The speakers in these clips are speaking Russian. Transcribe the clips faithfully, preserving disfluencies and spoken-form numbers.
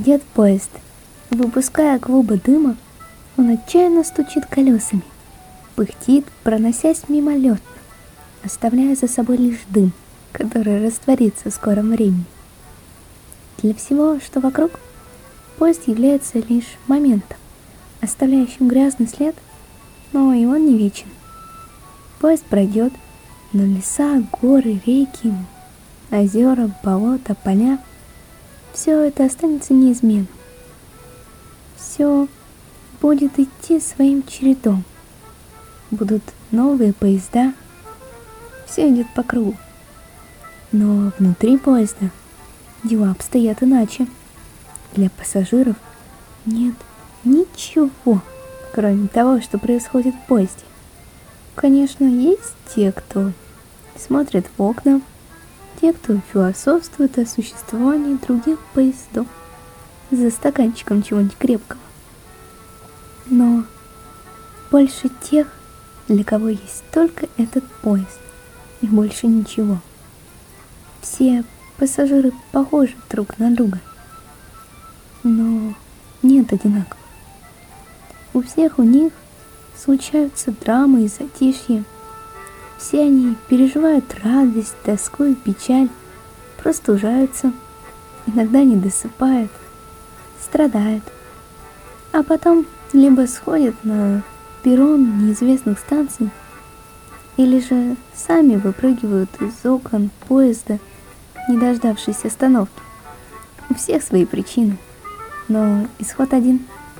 Идет поезд. Выпуская клубы дыма, он отчаянно стучит колесами, пыхтит, проносясь мимолетно, оставляя за собой лишь дым, который растворится в скором времени. Для всего, что вокруг, поезд является лишь моментом, оставляющим грязный след, но и он не вечен. Поезд пройдет, но леса, горы, реки, озера, болота, поля — все это останется неизменным. Все будет идти своим чередом. Будут новые поезда, все идет по кругу. Но внутри поезда дела обстоят иначе. Для пассажиров нет ничего, кроме того, что происходит в поезде. Конечно, есть те, кто смотрит в окна, те, кто философствует о существовании других поездов за стаканчиком чего-нибудь крепкого. Но больше тех, для кого есть только этот поезд и больше ничего. Все пассажиры похожи друг на друга, но нет одинаковых. У всех у них случаются драмы и затишья. Все они переживают радость, тоску и печаль, простужаются, иногда не досыпают, страдают, а потом либо сходят на перрон неизвестных станций, или же сами выпрыгивают из окон поезда, не дождавшись остановки. У всех свои причины, но исход один.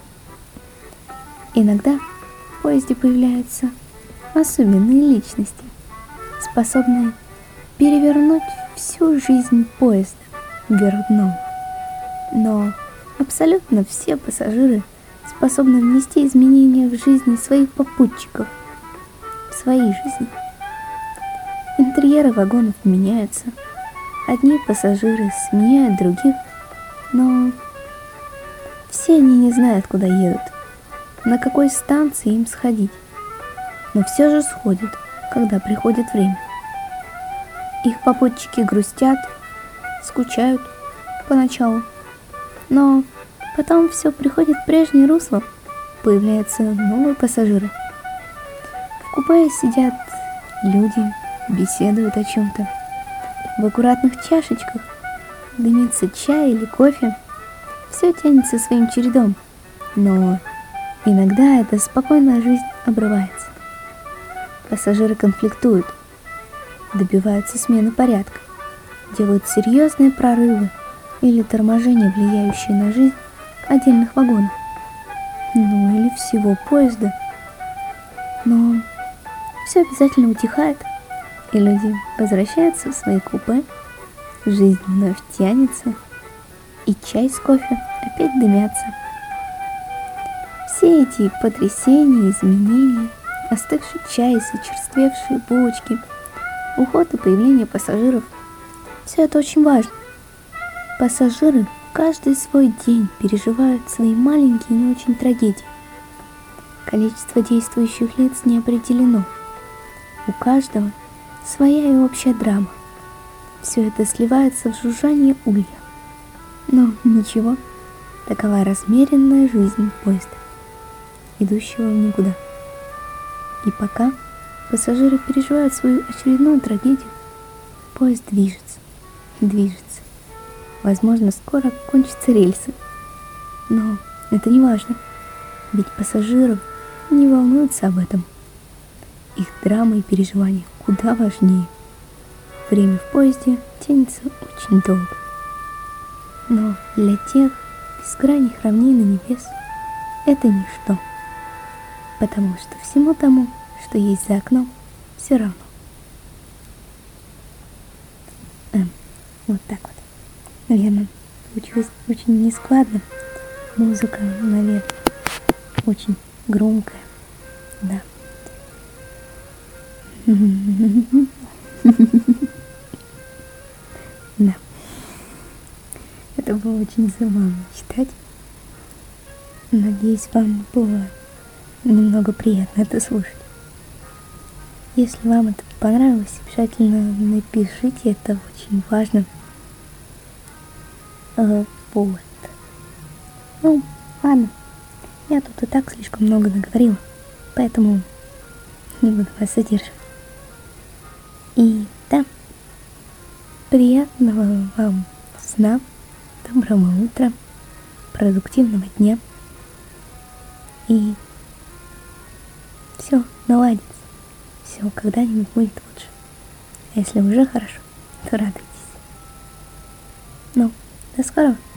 Иногда в поезде появляются особенные личности, способные перевернуть всю жизнь поезда вверх дном. Но абсолютно все пассажиры способны внести изменения в жизни своих попутчиков, в свои жизни. Интерьеры вагонов меняются, одни пассажиры сменяют других, но все они не знают, куда едут, на какой станции им сходить. Но все же сходят, когда приходит время. Их попутчики грустят, скучают поначалу, но потом все приходит в прежнее русло, появляются новые пассажиры. В купе сидят люди, беседуют о чем-то. В аккуратных чашечках дымится чай или кофе. Все тянется своим чередом, но иногда эта спокойная жизнь обрывается. Пассажиры конфликтуют, добиваются смены порядка, делают серьезные прорывы или торможения, влияющие на жизнь отдельных вагонов, ну или всего поезда. Но все обязательно утихает, и люди возвращаются в свои купе, жизнь вновь тянется, и чай с кофе опять дымятся. Все эти потрясения, изменения, остывший чай, зачерствевшие булочки, уход и появление пассажиров — все это очень важно. Пассажиры каждый свой день переживают свои маленькие, не очень трагедии. Количество действующих лиц не определено. У каждого своя и общая драма. Все это сливается в жужжание улья. Но ничего, такова размеренная жизнь поезда, идущего в никуда. И пока пассажиры переживают свою очередную трагедию, поезд движется, движется. Возможно, скоро кончатся рельсы. Но это не важно, ведь пассажиров не волнуются об этом. Их драма и переживания куда важнее. Время в поезде тянется очень долго. Но для тех бескрайних равнин и небес это ничто. Потому что всему тому, что есть за окном, все равно. Эм, вот так вот. Наверное, получилось очень нескладно. Музыка, наверное, очень громкая. Да. Да. Это было очень забавно читать. Надеюсь, вам было немного приятно это слушать. Если вам это понравилось, обязательно напишите, это очень важно. Вот. Ну, ладно. Я тут и так слишком много наговорила, поэтому не буду вас задерживать. И да, приятного вам сна, доброго утра, продуктивного дня. И все наладится. Все когда-нибудь будет лучше. А если уже хорошо, то радуйтесь. Ну, до скорого.